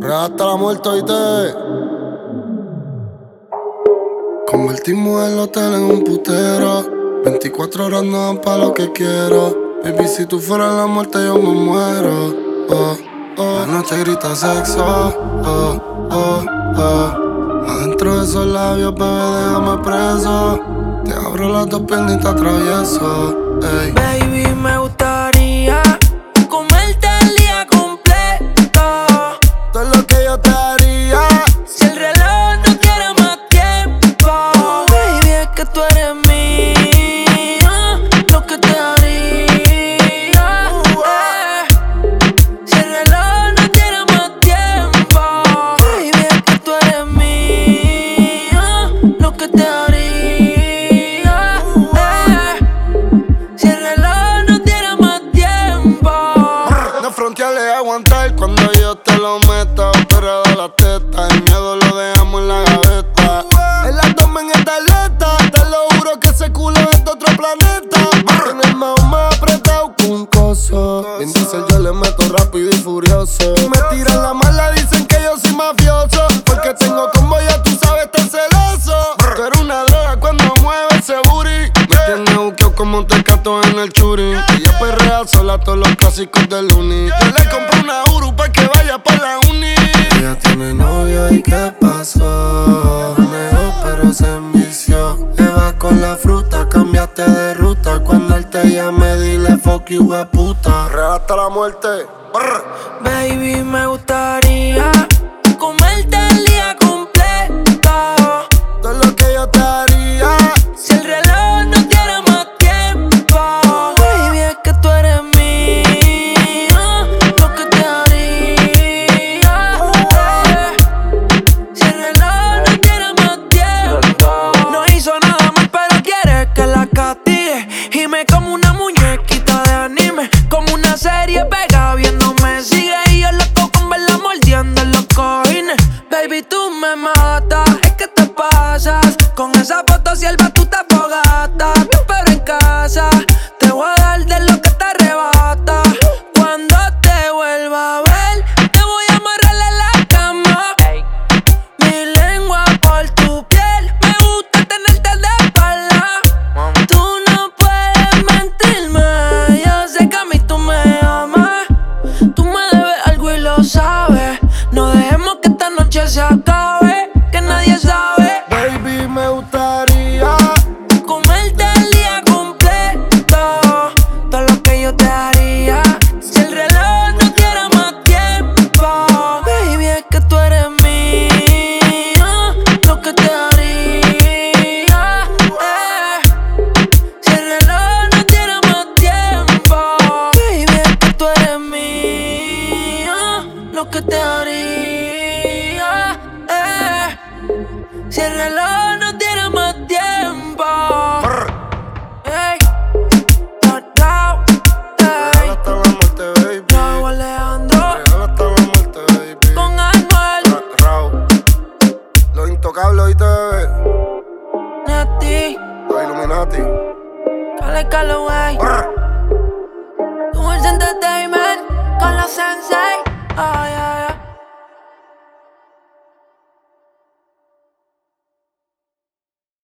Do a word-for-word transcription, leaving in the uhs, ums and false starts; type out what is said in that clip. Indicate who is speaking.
Speaker 1: Real hasta la muerte, oíste. Convertimos el hotel en un putero. veinticuatro horas no dan pa' lo que quiero. Baby, si tú fueras la muerte yo me muero. Oh, oh. La noche grita sexo. Oh, oh, oh. Adentro de esos labios, bebé, déjame preso. Te abro las dos piernas y te atravieso. Ey.
Speaker 2: Baby, me gustaría comerte el día completo.
Speaker 1: Todo lo que yo te haría.
Speaker 2: Si el reloj no quiere más tiempo. Baby, es que tú eres mía. Lo que te haría. eh. Si el reloj no quiere más tiempo. Baby, es que tú eres mía. Lo que te haría. eh. Si el reloj no tiene más tiempo.
Speaker 1: No frontearle a aguantar cuando yo te lo meta. Pero de la teta, el miedo lo dejamos en la gaveta. El abdomen está alerta, te lo juro que ese culo es de otro planeta. En el mao más apretado que un coso. Bien dice yo le meto rápido y furioso. Me tiran la mala, dicen que yo soy mafioso. Porque tengo como ya tú sabes, estar celoso. Tú eres una droga cuando mueve ese booty. Me tiene buqueo como un tecato en el churi. Ella perrea sola todos los clásicos del uni. Yo le compré una Uru pa' que vaya pa' la uni. Ella tiene novio y ¿qué pasó? Negó pero se envició. Eva con la fruta, cambiaste de ruta. Cuando él te llame dile fuck you, we puta. Real hasta la muerte. Brr.
Speaker 2: Baby, me gustaría comerte el día completo.
Speaker 1: Todo lo que yo te haría.
Speaker 2: Si el reloj no tiene más tiempo. Baby, es que tú eres mía. Lo que te haría. eh. Si el reloj no tiene más tiempo. No hizo nada mal, pero quiere que la castigue. Y me como una muñequita de anime. Como una serie pega viéndome sigue. Y yo loco con verla mordiendo en los cojines. Baby, tú me matas, es que te pasas. Con esa foto sierva tú te fogatas. Te espero en casa, te voy a dar de lo que te arrebata. Cuando te vuelva a ver, te voy a amarrar en la cama. Mi lengua por tu piel, me gusta tenerte de espalda. Tú no puedes mentirme, yo sé que a mí tú me amas. Tú me debes algo y lo sabes. No dejemos que esta noche se acabe, que nadie sabe.
Speaker 1: Baby, me gustaría
Speaker 2: Comerte el día completo. Todo lo que yo te haría. Si el reloj no quiere más tiempo. Baby, es que tú eres mía. Lo que te haría. eh. Si el reloj no tiene más tiempo. Baby, es que tú eres mía. Lo que te haría. eh. Si el reloj no tiene más tiempo. Ey, no, no,
Speaker 1: Real
Speaker 2: ey.
Speaker 1: hasta la muerte, baby.
Speaker 2: Raúl Alejandro
Speaker 1: Real hasta la muerte, baby.
Speaker 2: con Anuel,
Speaker 1: Ra- Raúl. Los intocables, oíste, bebé.
Speaker 2: Nati,
Speaker 1: Los Illuminati.
Speaker 2: Cale Calloway,
Speaker 1: Brr.
Speaker 2: Dulce Entertainment con los Sensei.